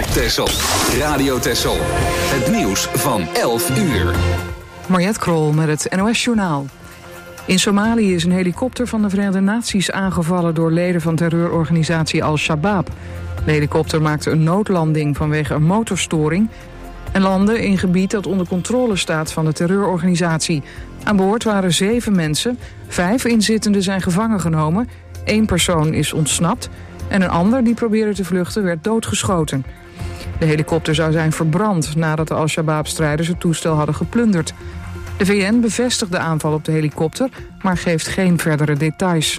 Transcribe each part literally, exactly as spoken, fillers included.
op Texel. Radio Texel. Het nieuws van elf uur. Mariette Krol met het N O S-journaal. In Somalië is een helikopter van de Verenigde Naties aangevallen door leden van terreurorganisatie Al-Shabaab. De helikopter maakte een noodlanding vanwege een motorstoring en landde in gebied dat onder controle staat van de terreurorganisatie. Aan boord waren zeven mensen, vijf inzittenden zijn gevangen genomen, één persoon is ontsnapt en een ander die probeerde te vluchten werd doodgeschoten. De helikopter zou zijn verbrand nadat de Al-Shabaab-strijders het toestel hadden geplunderd. De V N bevestigt de aanval op de helikopter, maar geeft geen verdere details.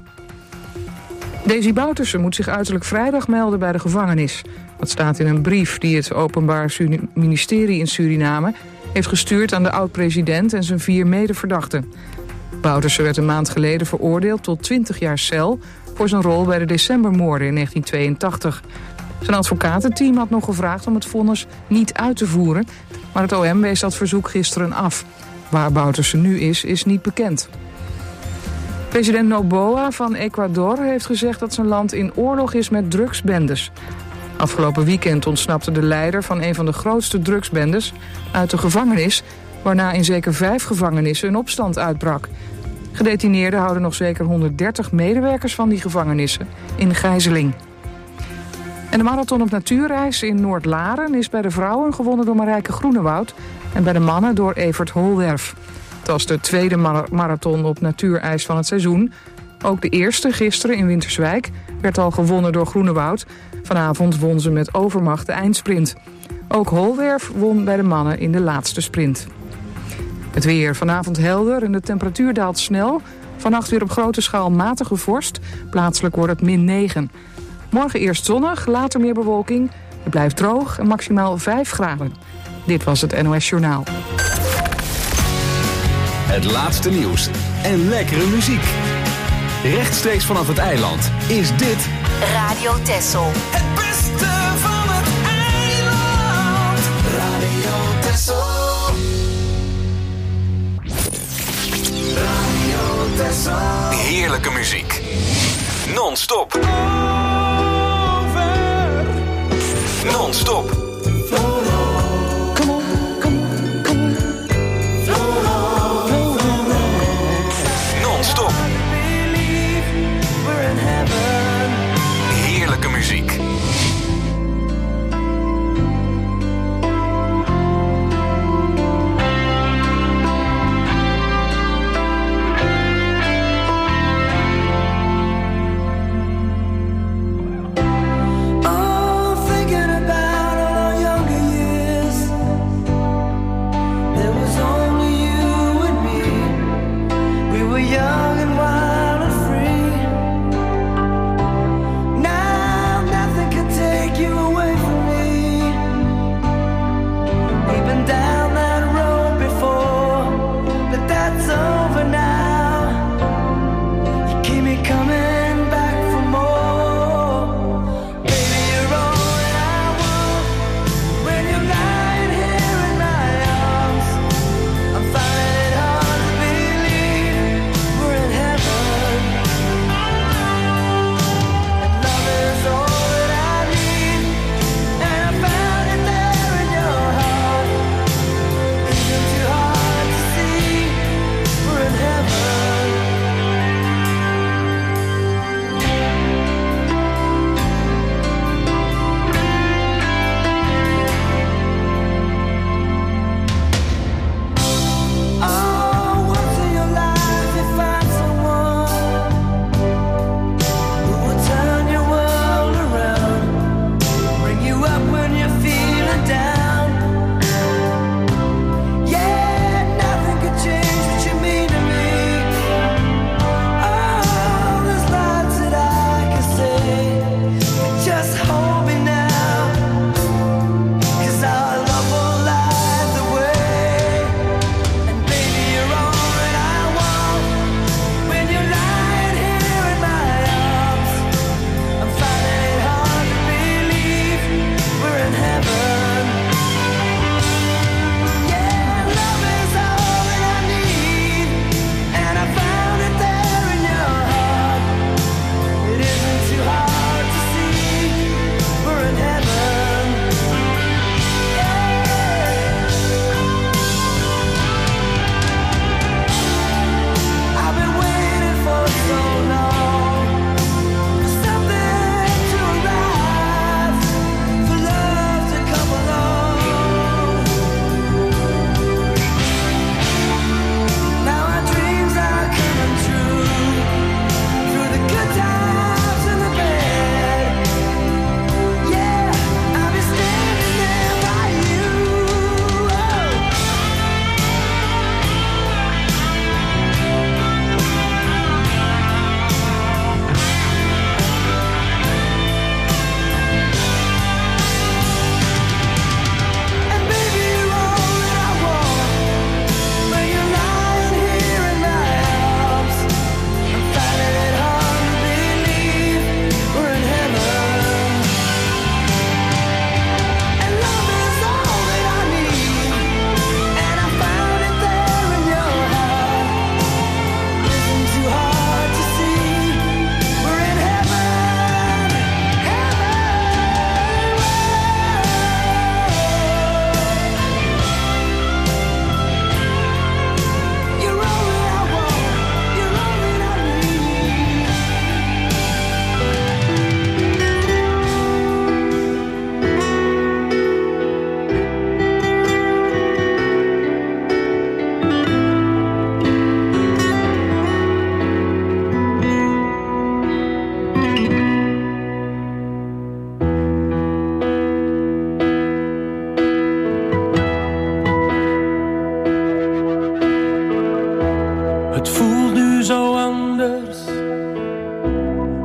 Desi Bouterse moet zich uiterlijk vrijdag melden bij de gevangenis. Dat staat in een brief die het Openbaar Ministerie in Suriname heeft gestuurd aan de oud-president en zijn vier medeverdachten. Bouterse werd een maand geleden veroordeeld tot twintig jaar cel voor zijn rol bij de decembermoorden in negentien tweeëntachtig. Zijn advocatenteam had nog gevraagd om het vonnis niet uit te voeren, maar het O M wees dat verzoek gisteren af. Waar Bouterse nu is, is niet bekend. President Noboa van Ecuador heeft gezegd dat zijn land in oorlog is met drugsbendes. Afgelopen weekend ontsnapte de leider van een van de grootste drugsbendes uit de gevangenis, waarna in zeker vijf gevangenissen een opstand uitbrak. Gedetineerden houden nog zeker honderddertig medewerkers van die gevangenissen in gijzeling. En de marathon op natuurreis in Noordlaren is bij de vrouwen gewonnen door Marijke Groenewoud en bij de mannen door Evert Holwerf. Het was de tweede mar- marathon op natuurijs van het seizoen. Ook de eerste, gisteren in Winterswijk, werd al gewonnen door Groenewoud. Vanavond won ze met overmacht de eindsprint. Ook Holwerf won bij de mannen in de laatste sprint. Het weer vanavond helder en de temperatuur daalt snel. Vannacht weer op grote schaal matige vorst. Plaatselijk wordt het min negen. Morgen eerst zonnig, later meer bewolking. Het blijft droog en maximaal vijf graden. Dit was het N O S Journaal. Het laatste nieuws en lekkere muziek. Rechtstreeks vanaf het eiland is dit Radio Texel. Het beste van het eiland. Radio Texel. Radio Texel. heerlijke muziek. Non-stop. Non-stop. Non-stop. Heerlijke muziek. Oh, thinking about all our younger years.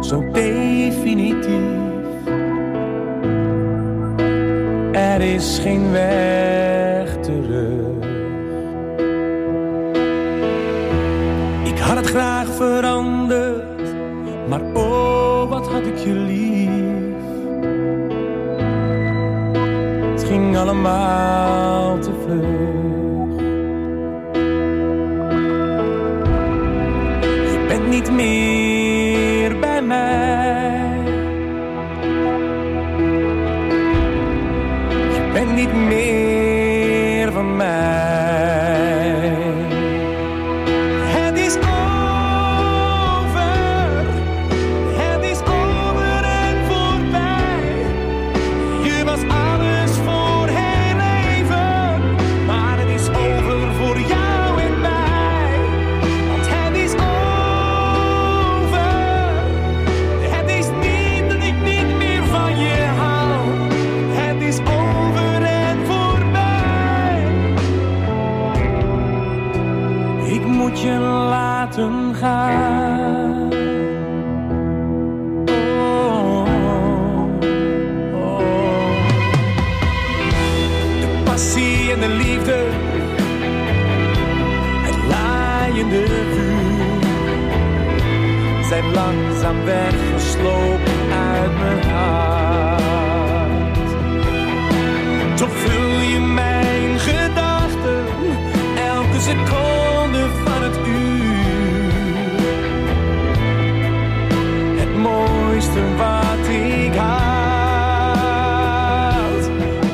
zo definitief. Er is geen weg terug. Ik had het graag veranderd, maar oh, wat had ik je lief. Het ging allemaal te vlug. Je bent niet meer bij mij. Je bent niet meer van mij. Je laten gaan. Oh, oh. De passie en de liefde, het laaiende vuur, zijn langzaam weggeslopen uit mijn hart. Toch vul je mijn gedachten elke seconde van het uur. Het mooiste wat ik had.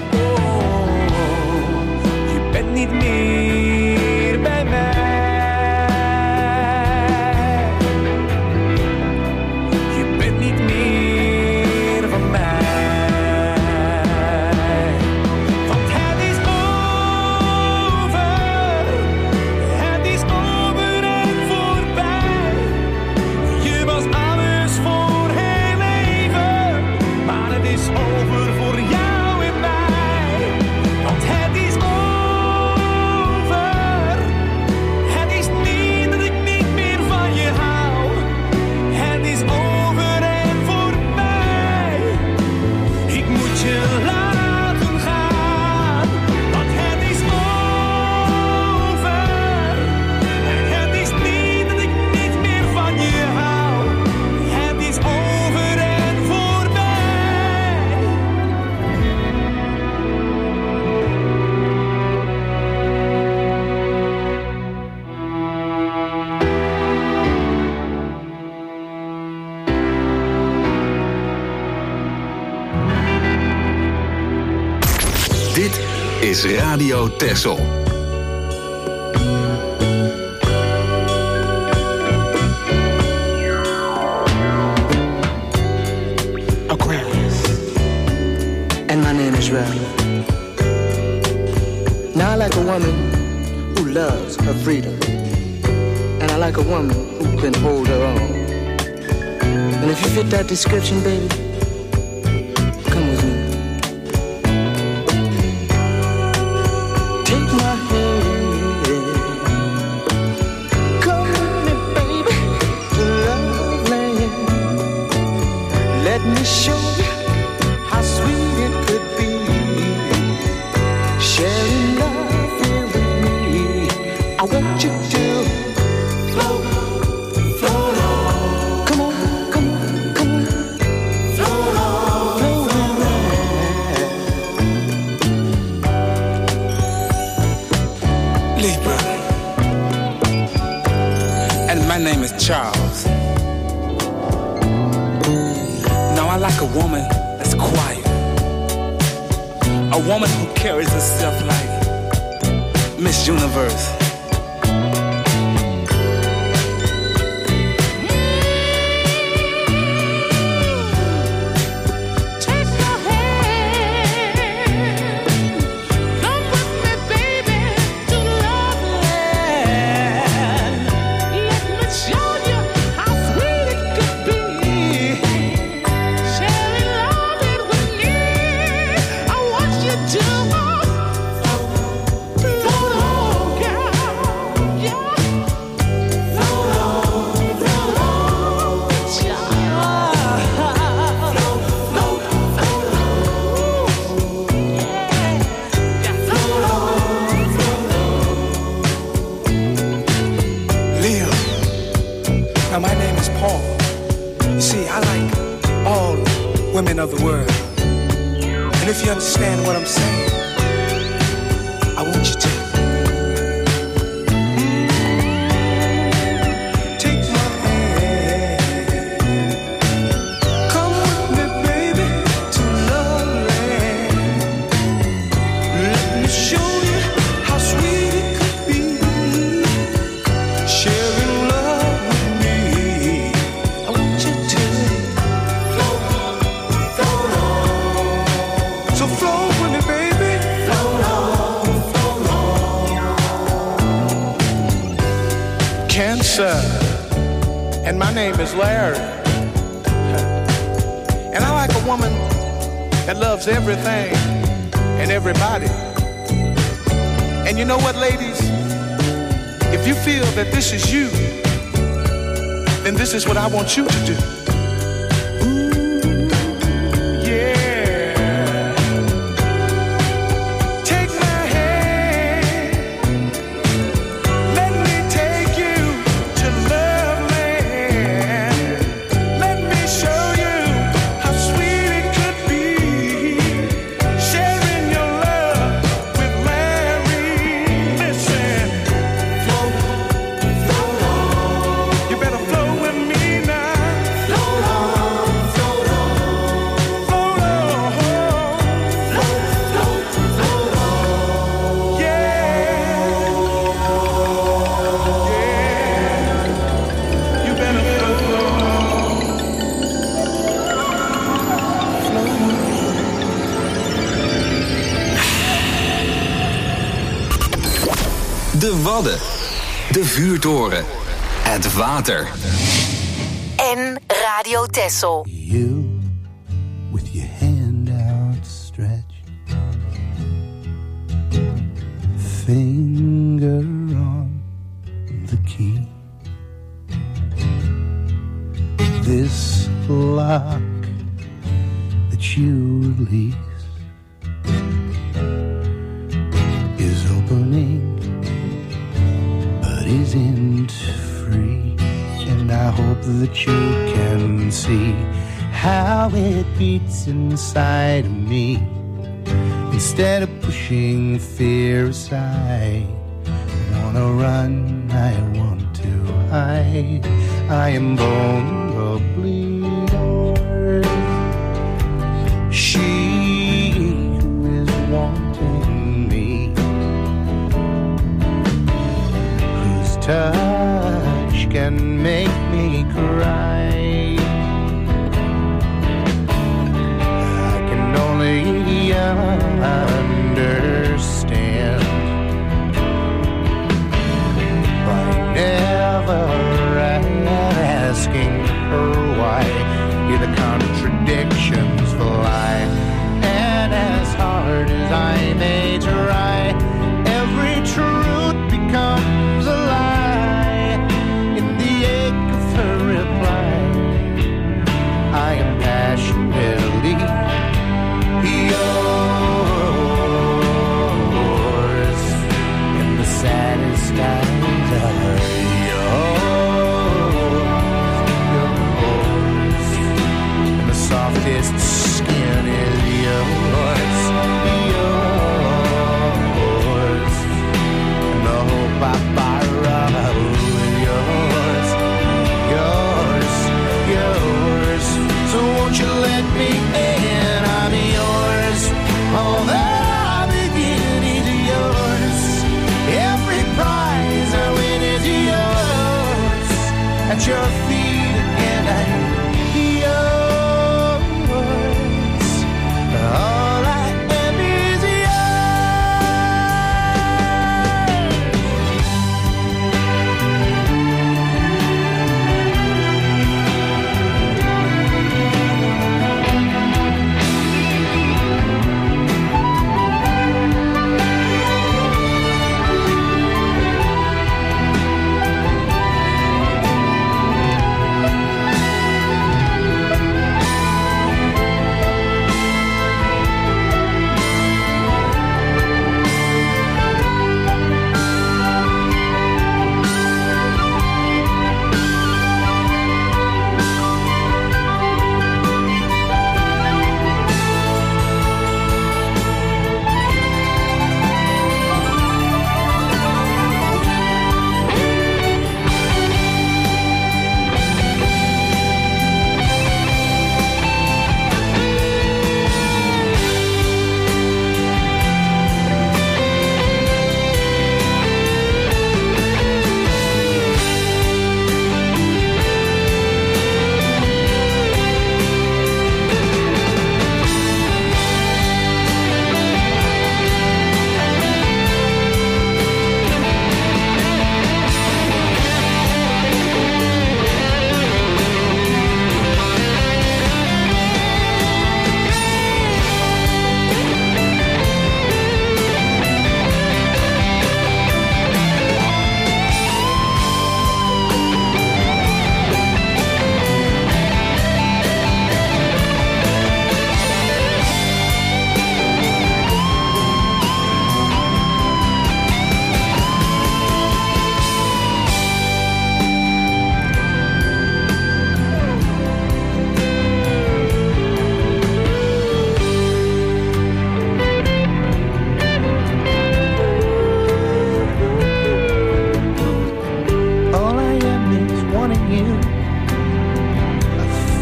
Oh, je bent niet meer bij mij. Je bent niet meer van mij. Want het is over. Het is over en voorbij. Je was alles voor heel even. Maar het is over voor jou en mij. Want het is over. Het is niet dat ik niet meer van je hou. Het is over en voorbij. Ik moet je laten gaan. Want het is over. Het is niet dat ik niet meer van je hou. Het is over en voorbij. Dit is Radio Texel. Aquarius, and my name is Ralph. Now I like a woman who loves her freedom, and I like a woman who can hold her own. And if you fit that description, baby, come with me. Take my hand, come with me, baby, to love land. Let me show you how sweet it could be, sharing love here with me. I want you to float, float on. Come on, come on, come on. Float on, float around. Libra, and my name is Charles. Now I like a woman that's quiet, a woman who carries herself like Miss Universe. Take your hand, come with me, baby, to love land. Let me show you how sweet it could be, sharing love it with me. I want you to float on, girl. See, I like all women of the world. And if you understand what I'm saying, I want you to take my hand. Come with me, baby, to Love Land. Let me show you how sweet it could be, sharing love with me. I want you to float, float on. So float with me, baby. Float on, float on. Cancer, and my name is Larry. And I like a woman that loves everything and everybody. And you know what, ladies? If you feel that this is you, then this is what I want you to do. Ooh, yeah. Take my hand. Let me take you to Love Land. Let me show you how sweet it could be, sharing your love with Larry. Listen, float, float on. You better float with me now. Float on, float on, float on, float, float, float on. Yeah, yeah. You better float on. De Wadden. De Vuurtoren. Het water. En Radio Texel. You with your hand outstretched, finger on the key. This lock that you release is opening, but isn't free. And I hope that you can see how it beats inside of me. Instead of pushing fear aside, I wanna run, I want to hide. I am vulnerably yours. She who is wanting me, whose touch can make me cry. I can only understand by never asking her why. Hear the contradictions fly, and as hard as I may try, every truth becomes a lie in the ache of her reply. I am passionately yours, and the saddest times are yours, yours, and the softest skin is yours, yours, and the hope I borrow is yours, yours, yours. So won't you let me in? I'm yours. All that I begin is yours. Every prize I win is yours. At your feet again, I'm yours.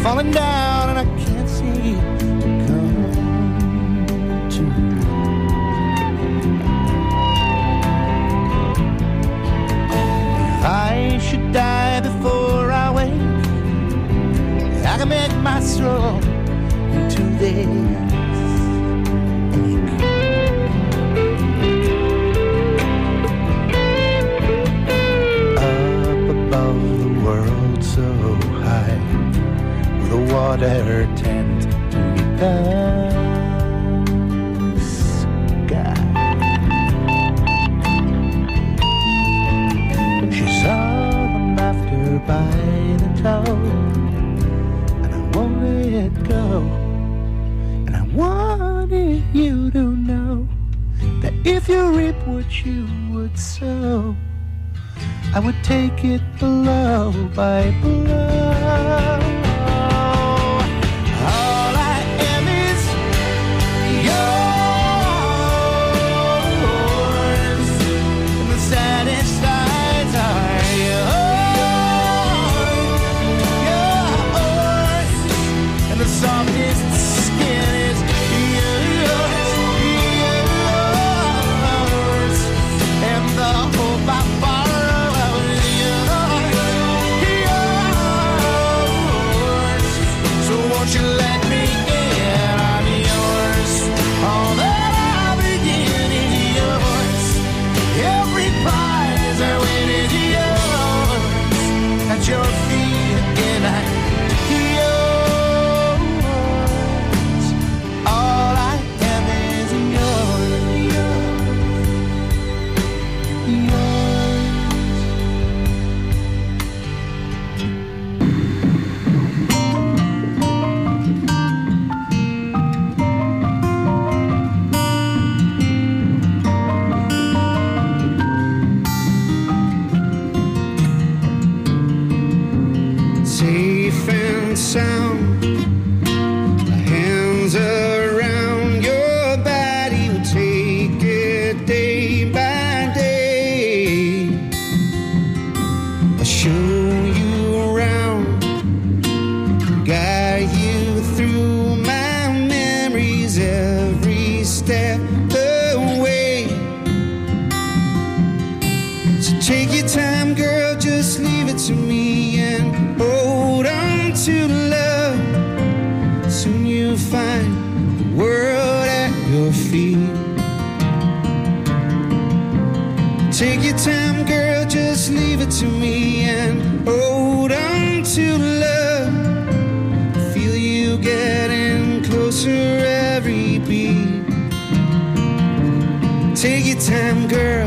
falling down and I can't see it come to. If I should die before I wake, I can make my soul into this. So high, with the water tend to meet the sky. She saw them after by the toe, and I won't let go. And I wanted you to know that if you reap what you would sow, I would take it blow by blow. All I am is yours, and the saddest eyes are yours, yours, and the softest skin is yours, yours, and the hope I borrow. Won't you let me in? I'm yours. All that I begin is yours. Every prize I win is yours. At your feet again, I'm yours. All I am is yours. Yours. Safe and sound, my hands around your body, will take it day by day. I'll show you around, guide you through my memories every step the way. So take your time, girl, just leave it to me and hold on to love. Soon you'll find the world at your feet. Take your time, girl, just leave it to me and hold on to love. Feel you getting closer every beat. Take your time, girl.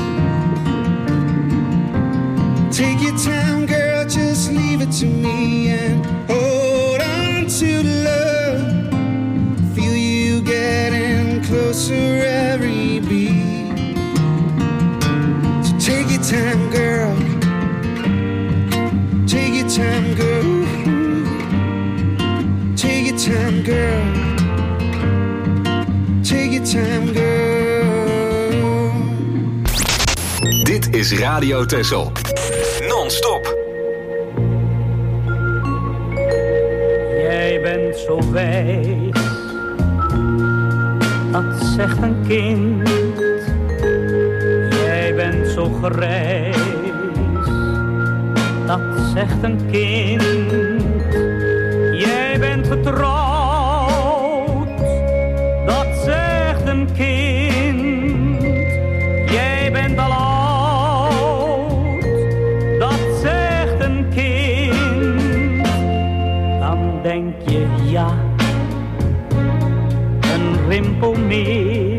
Take your time, girl, just leave it to me. time girl. Dit is Radio Texel. Non-stop. Jij bent zo wijs, dat zegt een kind. Jij bent zo grijs, dat zegt een kind. Jij bent getrouwd, dat zegt een kind. Jij bent al oud, dat zegt een kind. Dan denk je ja, een rimpel meer.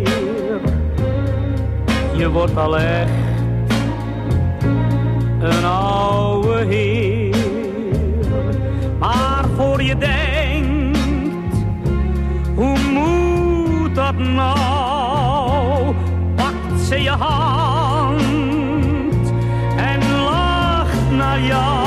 Je wordt al echt een oude heer. Maar voor je denkt, hoe moet dat nou? Pakt ze je hand en lacht naar jou.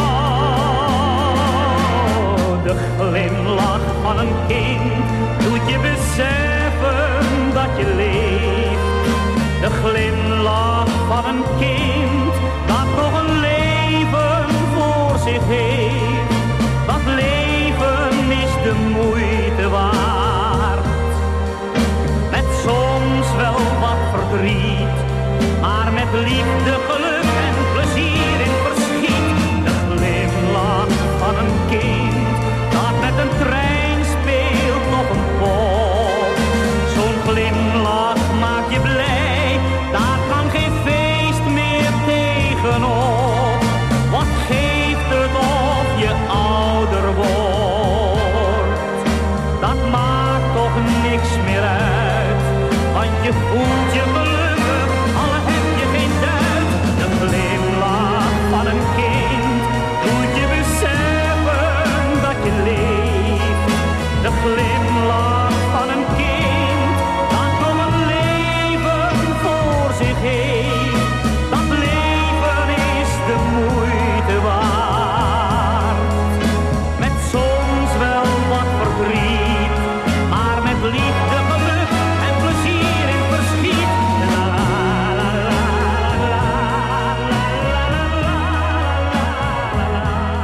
De glimlach van een kind doet je beseffen dat je leeft. De glimlach van een kind dat nog een leven voor zich heeft. Dat leven is de moeite waard. Met soms wel wat verdriet, maar met liefde, geluk en plezier in verschiet. De glimlach van een kind dat met een trein speelt op een pop. Zo'n glimlach maakt je blij, daar kan geen feest meer tegenop. Wat geeft het of je ouder wordt? Dat maakt toch niks meer uit, want je voelt je gelukkig, al heb je geen duit. De glimlach van een kind doet je beseffen dat je leeft. De glimlach van een kind dat nog een leven voor zich heeft. Dat leven is de moeite waard. Met soms wel wat verdriet, maar met liefde, geluk en plezier in verschiet. La la la la la la la la.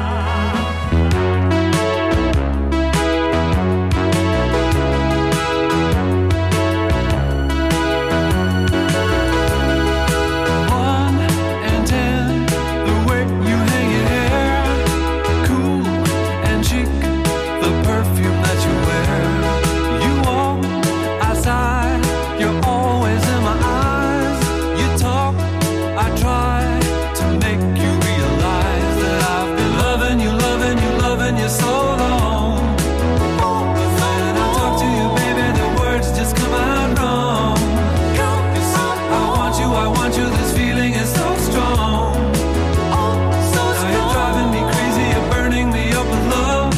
One and ten, the way you hang your hair, cool and chic, the perfume that you wear. You walk outside, you're always in my eyes. You talk, I try to make you realize that I've been loving you, loving you, loving you so long. But when I talk to you, baby, the words just come out wrong. You see, I want you, I want you, this feeling is so strong. Now you're driving me crazy, you're burning me up with love.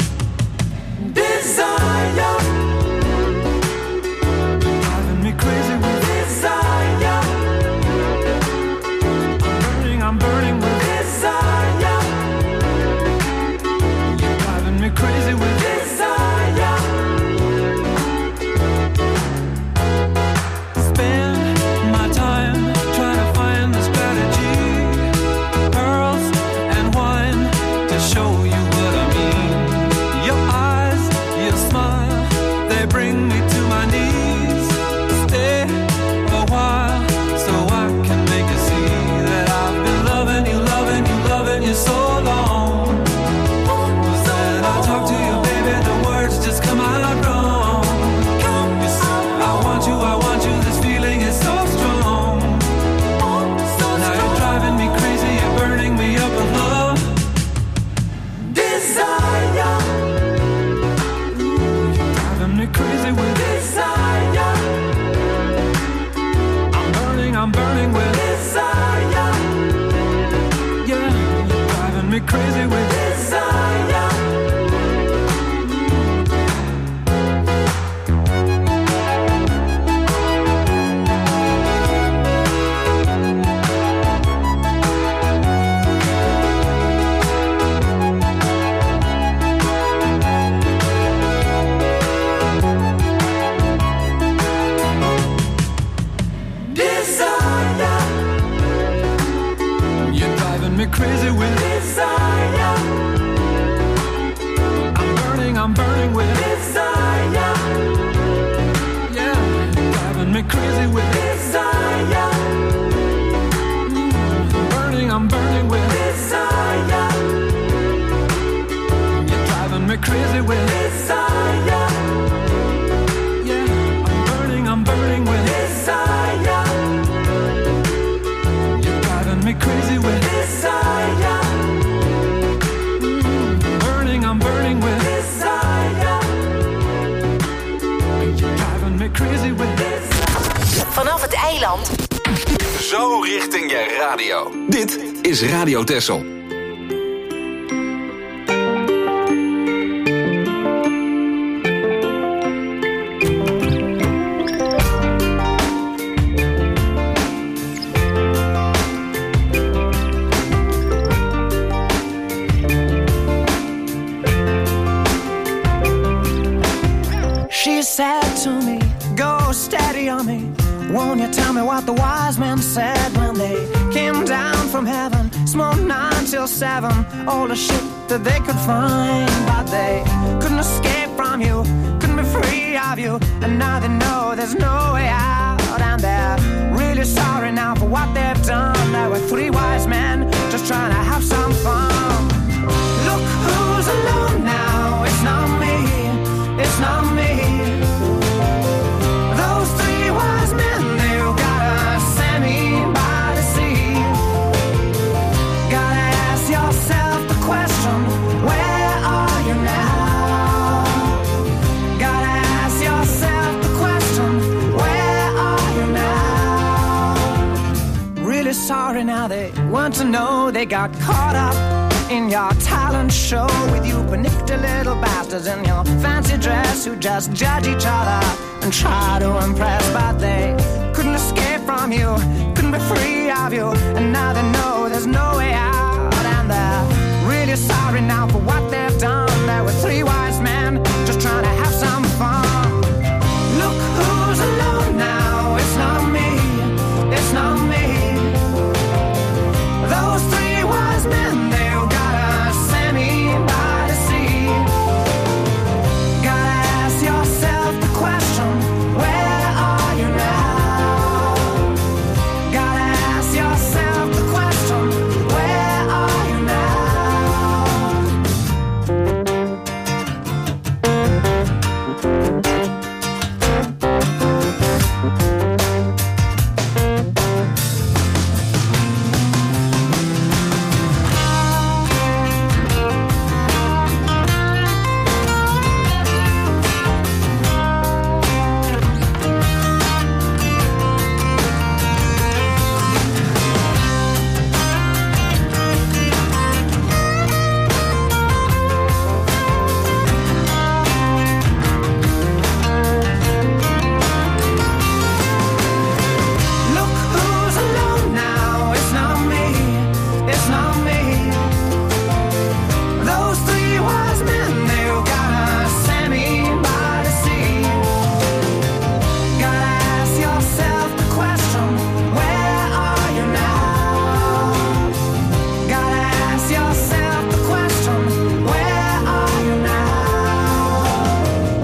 Desire, driving me crazy with desire. I'm burning, I'm burning with desire. You're driving me crazy with desire. Spend my time trying to find the strategy, pearls and wine to show you what I mean. Your eyes, your smile, they bring me to my knees. Stay a while so I can make you see that I've been loving you, loving you, loving you so long. When I talk to you, baby, the words just come out wrong. You see, I want you, I want you, this feeling is so strong. Now you're driving me crazy, you're burning me up with love. Desire, driving me crazy with desire. I'm burning, I'm burning with desire. Yeah, you're driving me crazy with desire. het eiland. Zo richting je radio. Dit is Radio Texel. She said to me, go steady on me. Won't you tell me what the wise men said when they came down from heaven? Smoked nine till seven, all the shit that they could find. But they couldn't escape from you, couldn't be free of you. And now they know there's no way out. And they're really sorry now for what they've done. There were three wise men just trying to have some fun. Look who's alone now, it's not me, it's not me. Those three wise men, they've got a semi by the sea. Gotta ask yourself the question, where are you now? Gotta ask yourself the question, where are you now? Really sorry now, they want to know they got caught up in your talent show with you panicked little bastards in your fancy dress who just judge each other and try to impress, but they couldn't escape from you, couldn't be free of you, and now they know there's no way out, and they're really sorry now for what they've done. There were three wise men just trying to have some fun. Look who's alone now, it's not me, it's not me. Those three wise men, they've got a semi by the sea. Gotta ask yourself the question, where are you now? Gotta ask yourself the question, where are you now? Look who's alone now, it's not me, it's not me. Those three wise men, they've got a semi by the sea. Gotta ask yourself the question, where are you now? Gotta ask yourself the question, where are you now?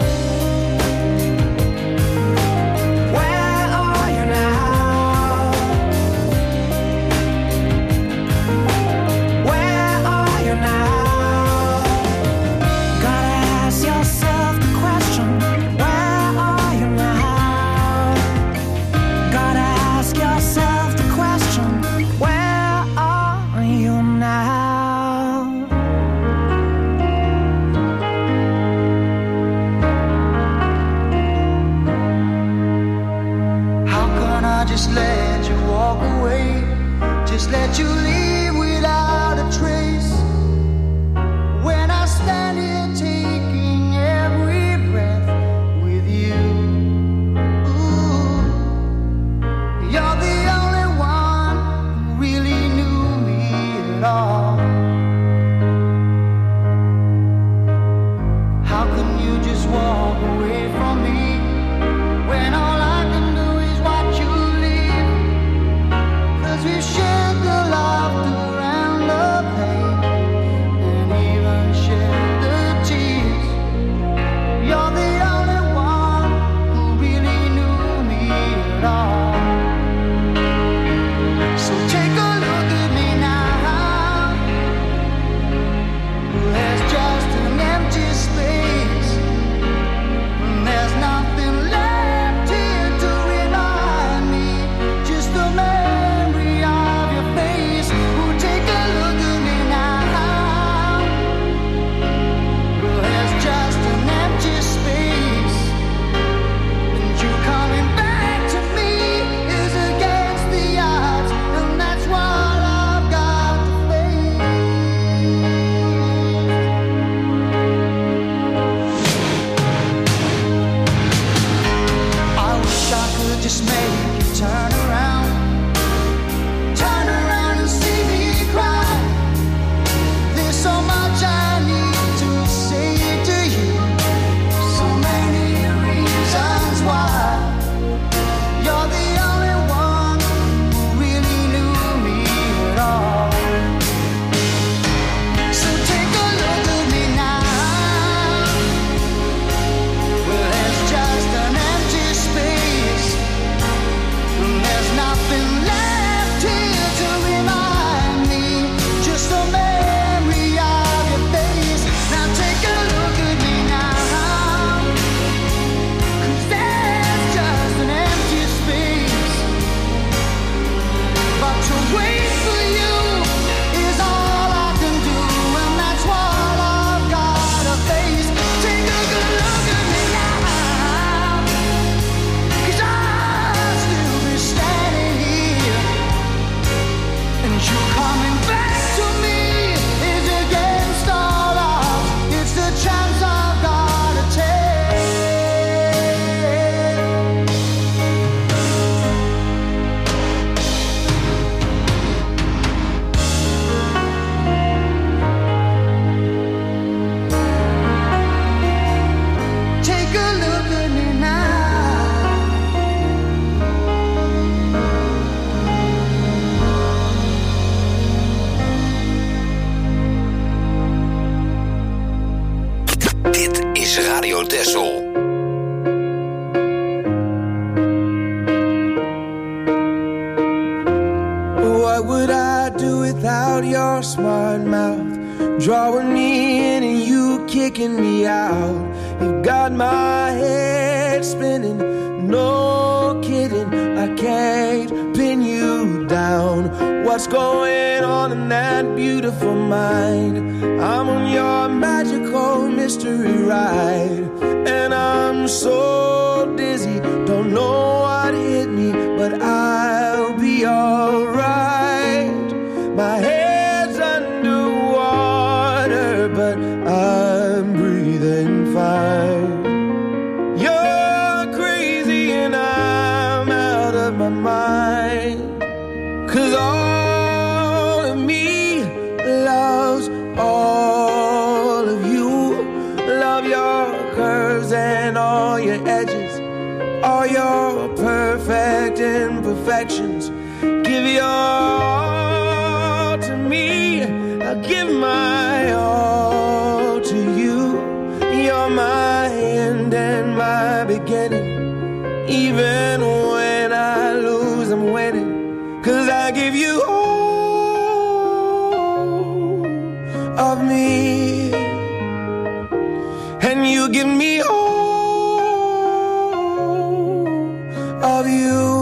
Where are you now? Where are you now? Gotta ask yourself the question, where are you now? Gotta ask yourself the question, where are you now? How can I just let you walk away? Just let you leave without a trace. When I stand here taking every breath with you. Ooh, you're the only one who really knew me at all. How can you just walk away from me when all I can do is watch you leave? 'Cause we shared the laughter Texel. What would I do without your smart mouth? Drawing me in and you kicking me out. You got my head spinning, no kidding. I can't pin you down. What's going on in that beautiful mind? I'm on your magical mystery ride, and I'm so dizzy, don't know what hit me, but I'll be alright. My head's underwater, but I'm breathing fine. You're crazy and I'm out of my mind, 'cause all of me loves all of you. Love your curves and all your edges, all your perfect imperfections. Give your all to me, I give my all to you. You're my end and my beginning. Even when I lose, I'm winning, 'cause I give you all of me, and you give me all of you.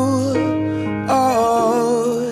Oh,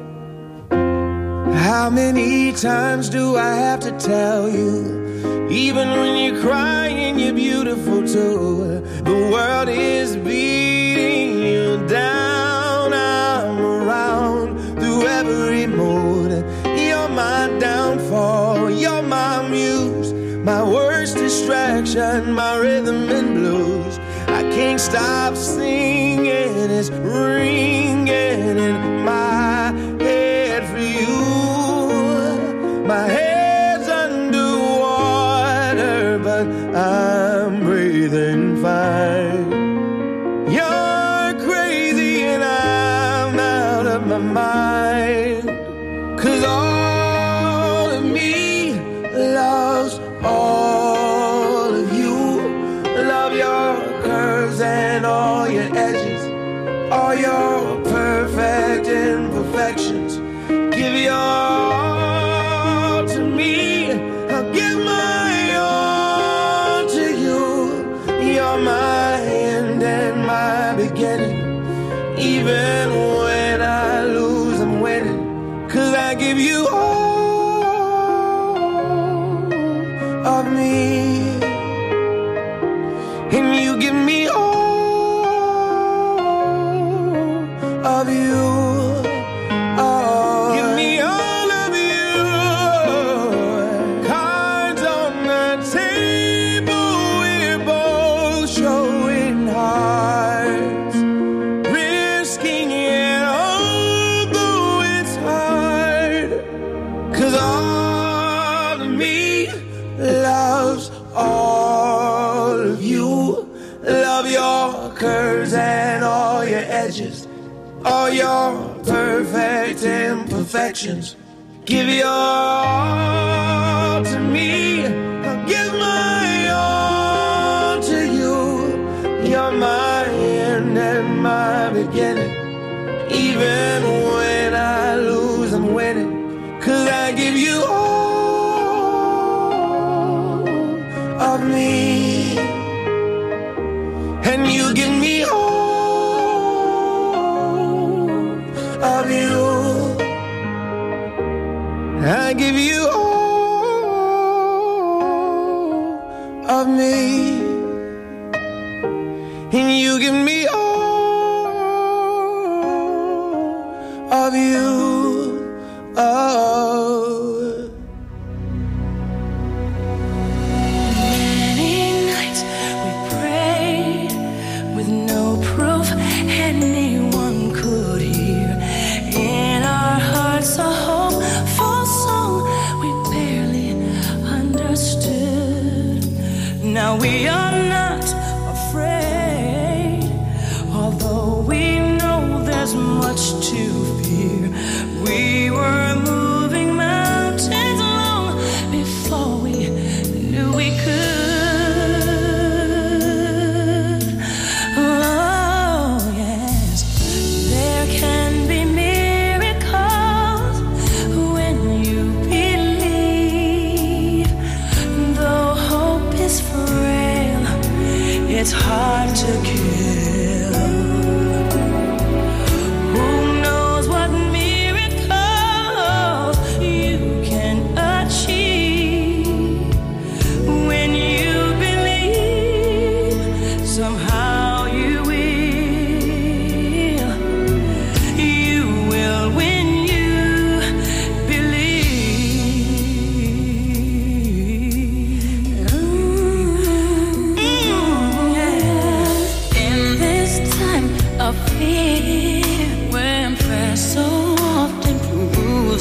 how many times do I have to tell you? Even when you're crying, you're beautiful too. The world is beating you down. I'm around through every mood. You're my downfall, you're my muse, my worst distraction, my rhythm and blues. I can't stop singing, it's ringing in my head for you. My head's underwater, but I'm breathing fine. You're crazy and I'm out of my mind, 'cause all of me loves all of you. Love your curves and all your edges, all your perfect imperfections. Give your all to me, I'll give my all to you. You're my end and my beginning. Even when I lose, I'm winning, 'cause I give you all of me, and you give me all of you. Oh, give me all of you. Cards on the table, we're both showing hearts, risking it although it's hard, 'cause all of me loves all of you. Love your curves and all your edges, all your perfect imperfections. Give your all to me, I'll give my all to you. You're my end and my beginning. Even when I lose, I'm winning, 'cause I give you all of me, and you give me all of you. I give you all of me, and you give me all of you. Oh. Many nights we prayed with no proof anyone could hear. In our hearts a hopeful song we barely understood. Now we are not afraid, although we know there's much to fear.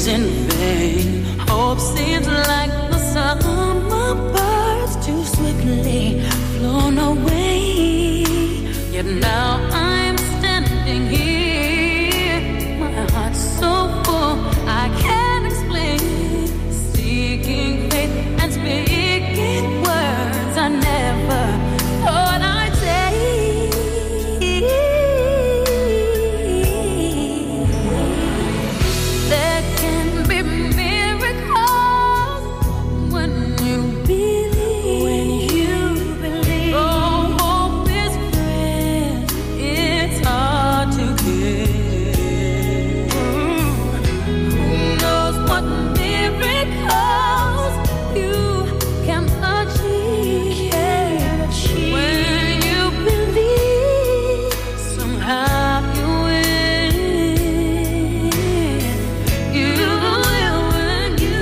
is in vain. Hope seems like the summer birds too swiftly flown away. Yet now I'm standing here, my heart's so full I can't explain. Seeking faith and speaking words I never thought I'd say. There can be miracles when you believe. When you believe. Oh, hope is free. It's hard to get. Who knows what miracles you can achieve? When you believe, somehow you win. You will when you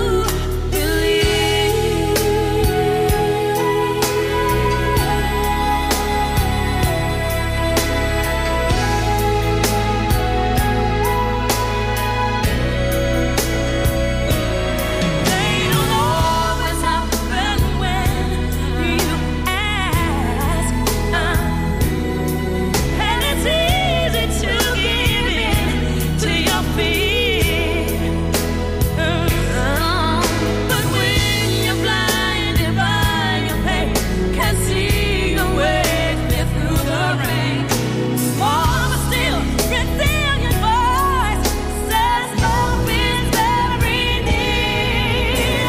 They don't always happen when you ask, and it's easy to give in to your fear. But when you're blinded by your pain, can't see your way clear through the rain. Small but still resilient voice says hope is very near.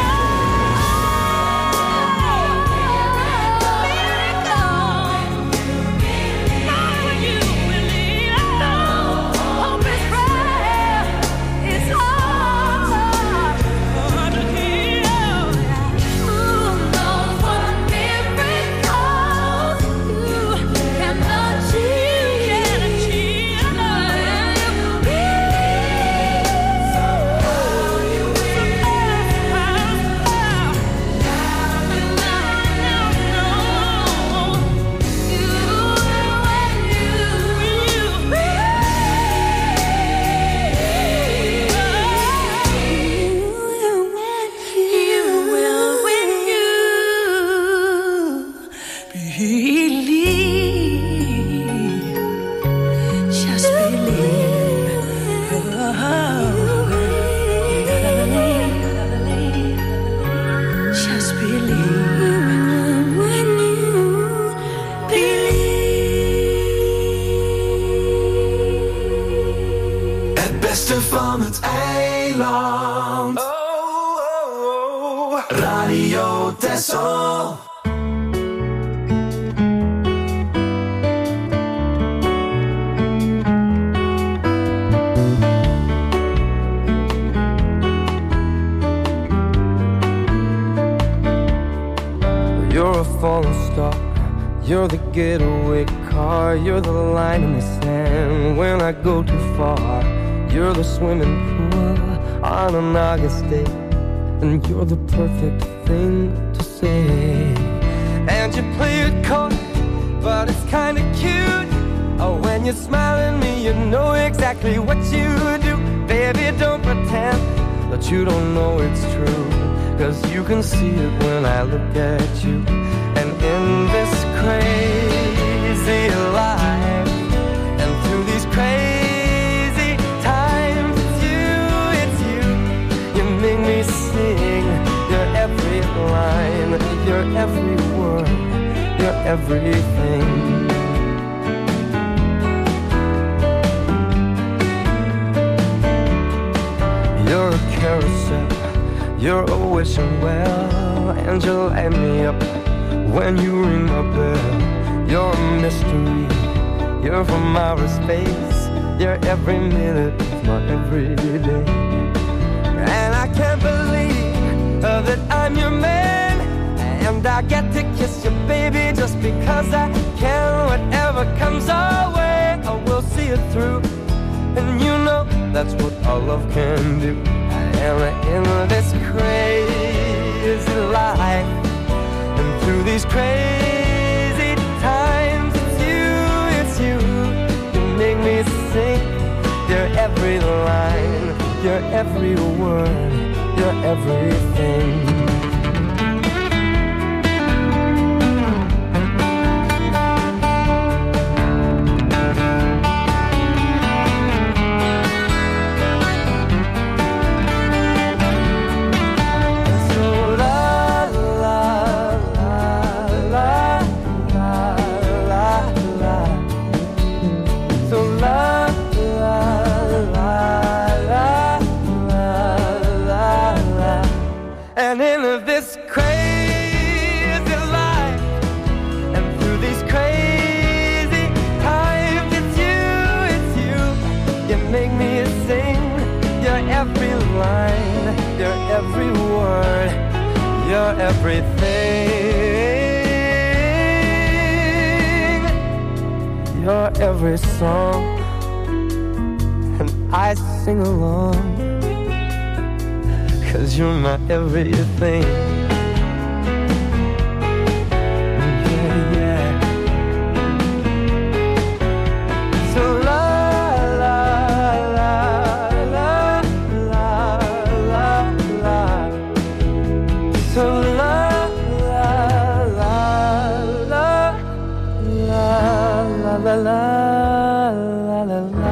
When you believe, hope is rare. It's hard to heal. Who knows what miracles you can achieve? Can achieve. You will when you believe. Just believe. Just believe when you believe. Het beste van het eiland. Radio Texel. You're a falling star. You're the getaway car. You're the line in the sand when I go too far. You're the swimming pool on an August day, and you're the perfect thing to say. And you play it cold, but it's kinda cute. Oh, when you smile at me, you know exactly what you do. Baby, don't pretend that you don't know it's true, 'cause you can see it when I look at you. And in this crazy life, and through these crazy times, it's you, it's you. You make me sing your every line, your every word, your everything. You're a carousel, you're a wishing well, and you light me up when you ring my bell. You're a mystery, you're from outer space. You're every minute of my everyday. And I can't believe uh, that I'm your man, and I get to kiss you, baby, just because I can. Whatever comes our way, I will see it through. And you know that's what our love can do. And in this crazy life, and through these crazy times, it's you, it's you. You make me sing your every line, your Your every word, your everything. Every word, you're everything. You're every song, and I sing along, 'cause you're my everything. Yeah, yeah. So la la la la la la la. So la la la la la la la la la la.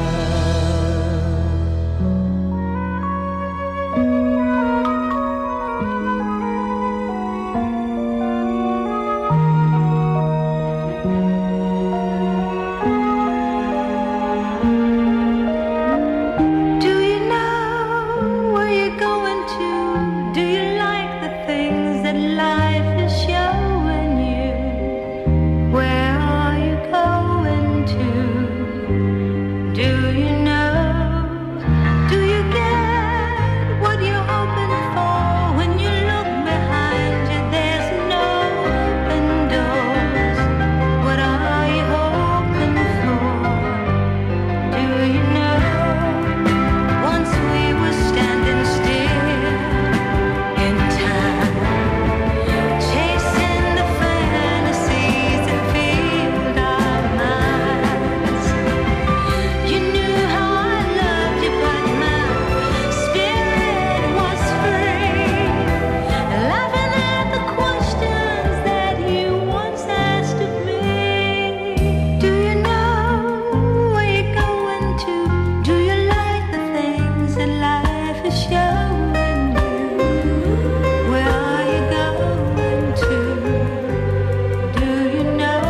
Do you know where you're going to? Do you like the things that life is showing you? Where are you going to? Do you know? Do you get what you're hoping for? When you look behind you, there's no open doors. What are you hoping for? Do you know? Once we were standing still in time, chasing the fantasies that filled our minds. You knew how I loved you, but my spirit was free. Laughing at the questions that you once asked of me. Do you know where you're going to? Do you like the things that life is showing you? Where are you going to? Do you know?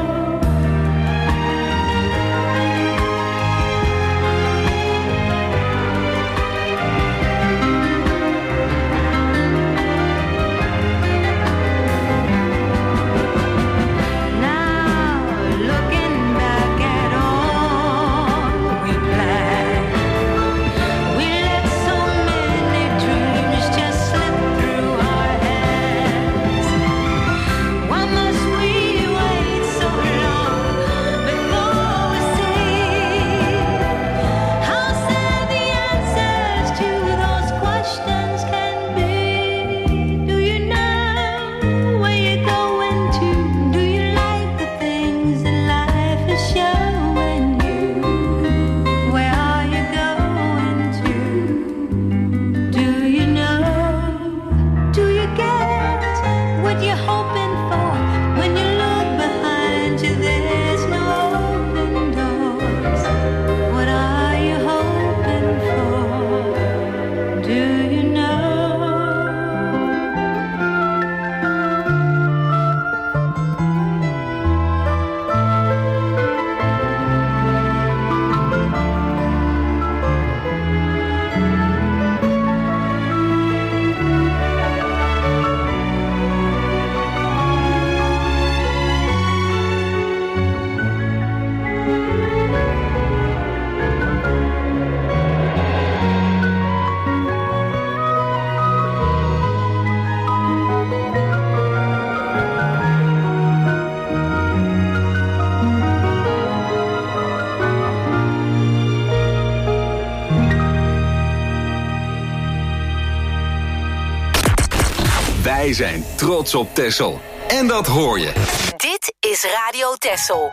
Now, looking back at all we planned, we let so many dreams just slip through our hands. Why must we wait so long before we see how sad the answers to those questions can be? Do you know where you're going to? Do you like the things that life is showing you? Where are you going to? Do you know? Do you get what you're hoping for? When you look behind you, there's no open doors. What are you hoping for? Do you know? Wij zijn trots op Texel. En dat hoor je. Dit is Radio Texel.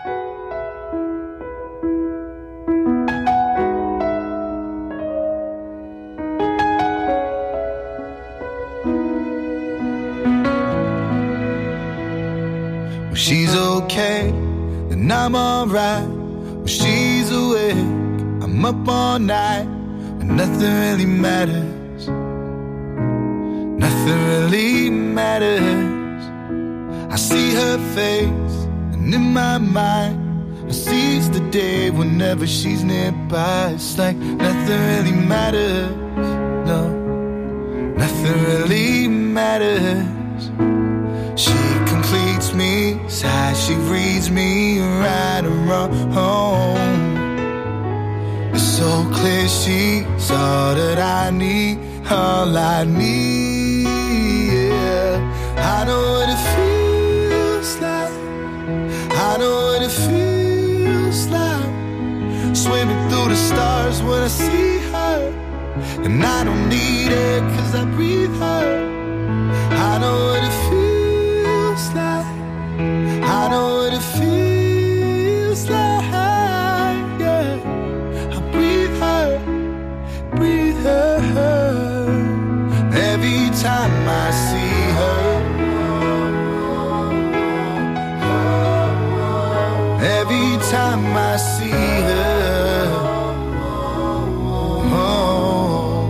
I'm alright. When she's awake, I'm up all night, and nothing really matters. Nothing really matters. I see her face, and in my mind I seize the day whenever she's nearby. It's like nothing really matters. No, nothing really matters. She completes me, sighs, she reads me right and wrong. It's so clear she's all that I need, all I need, yeah. I know what it feels like, I know what it feels like, swimming through the stars when I see her, and I don't need it cause I breathe her. I know what it feels like, I know what it feels like, yeah. I breathe her, breathe her. Every time I see her, every time I see her, oh.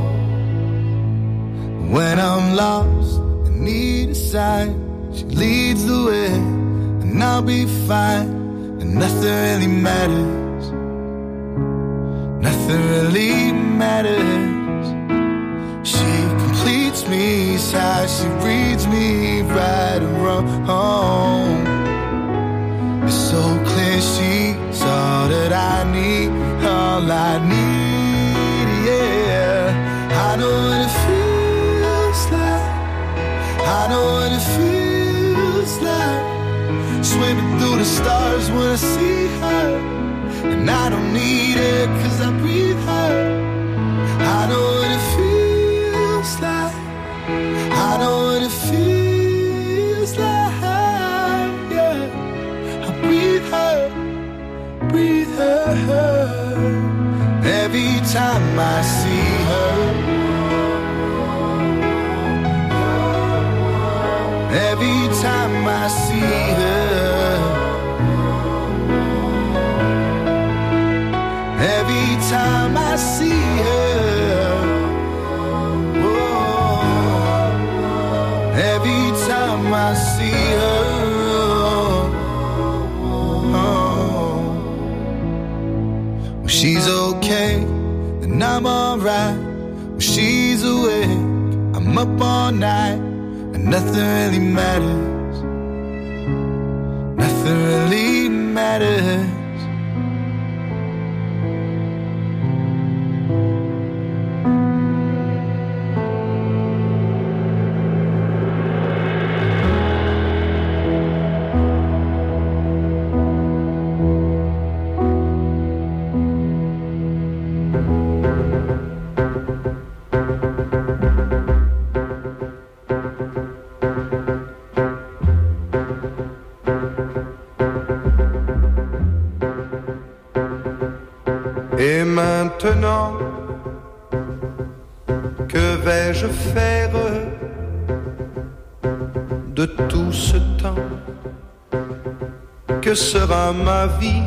When I'm lost and need a sign, she leads the way, and I'll be fine, and nothing really matters. Nothing really matters. She completes me, sighs, she reads me right and wrong. It's so clear she's all that I need, all I need, yeah. I know what it feels like, I know what it feels like, swimming through the stars when I see her, and I don't need it cause I breathe her. I know what it feels like, I know what it feels like, yeah. I breathe her, breathe her. Every time I see her, every time I see her, every time I see her, oh, every time I see her, oh. When she's okay, then I'm alright. When she's awake, I'm up all night, and nothing really matters. Nothing really matters. Et maintenant, que vais-je faire de tout ce temps? Que sera ma vie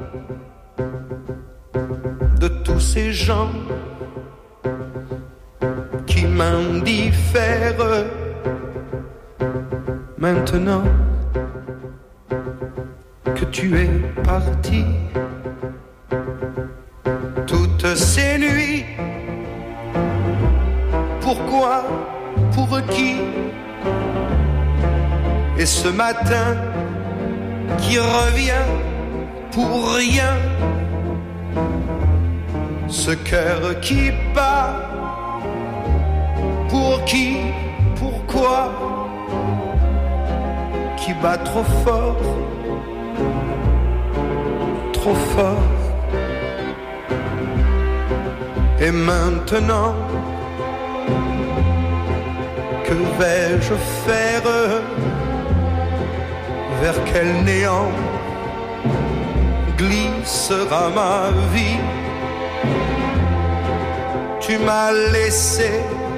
de tous ces gens qui m'indiffèrent? Maintenant que tu es parti, toutes ces nuits, pourquoi, pour qui? Et ce matin qui revient pour rien, ce cœur qui bat, pour qui, pourquoi, qui bat trop fort, trop fort. Et maintenant, que vais-je faire? Vers quel néant glissera ma vie? Tu m'as laissé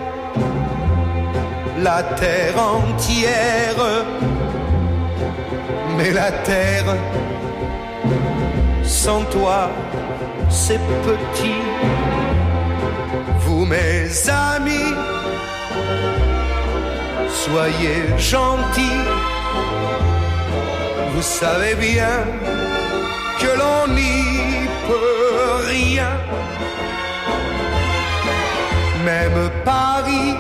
la terre entière, mais la terre sans toi, c'est petit. Vous, mes amis, soyez gentils. Vous savez bien que l'on n'y peut rien. Même Paris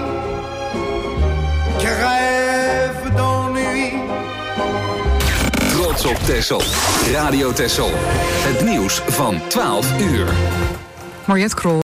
crève d'ennui. Trots op Texel. Radio Texel. Het nieuws van twaalf uur. Mariette Krol.